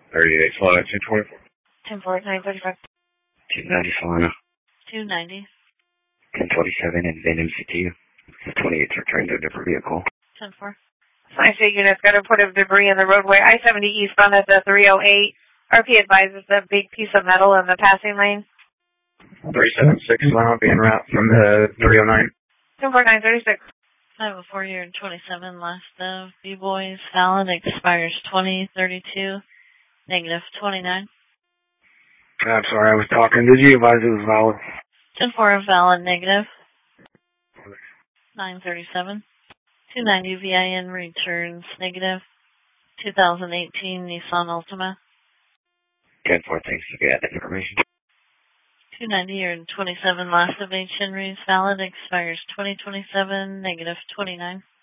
38 Solana, 224. 10-4, 935. 290 Solana. 290. 1027 and Vin MCT. The 28's returned to a different vehicle. 10-4. Science unit's got a put of debris in the roadway. I-70 eastbound at the 308. RP advises a big piece of metal in the passing lane. 376 Solana being route from the 309. 10-4, 936. I have a 4-year and 27 last of B-Boys. Valid expires 2032. Negative 29. I'm sorry, I was talking. Did you advise it was valid? 10-4 valid negative. 937. 290 VIN returns negative. 2018 Nissan Altima. 10-4, thanks for that information. 290 or 27 last of H. Henry's valid expires 2027, negative 29.